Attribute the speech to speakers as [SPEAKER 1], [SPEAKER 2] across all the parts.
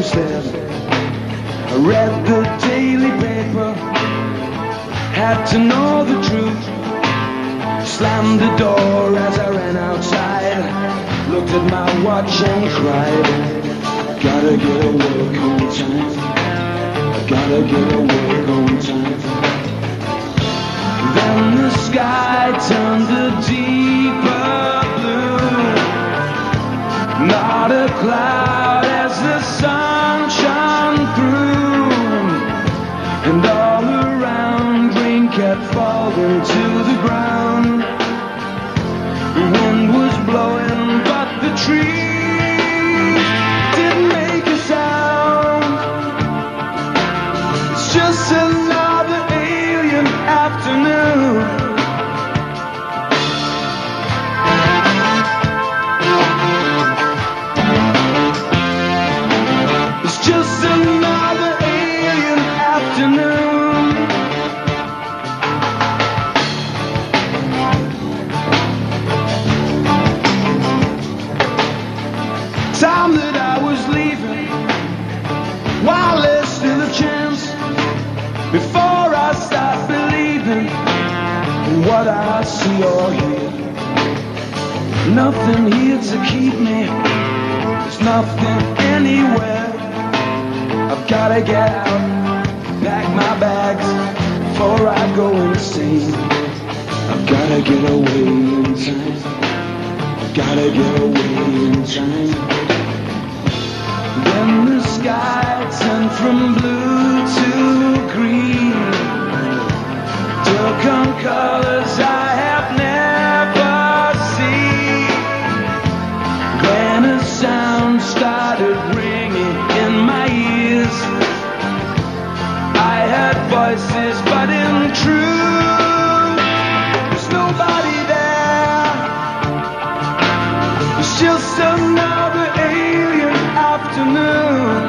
[SPEAKER 1] instead. I read the daily paper, had to know the truth. Slammed the door as I ran outside, looked at my watch and cried. Gotta get to work on time, gotta get to work on time. Then the sky turned a deeper blue, not a cloud as the sun shone through, and all around rain kept falling to the ground. The wind was blowing, but the trees didn't make a sound. It's just another alien afternoon. It's just another alien afternoon. Time that I was leaving, while there's still a chance, before I start believing in what I see or hear. Nothing here to keep me, there's nothing anywhere. I've gotta get out, pack my bags before I go insane. I've gotta get away in time, I've gotta get away in time. Then the sky turned from blue to green, took on colors I have never seen. Then a sound started ringing in my ears. I heard voices, but in truth, there's nobody there. It's just another alien afternoon.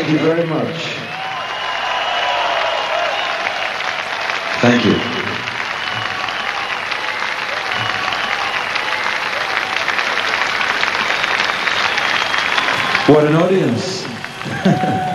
[SPEAKER 2] Thank you very much.
[SPEAKER 1] Thank you. What an audience.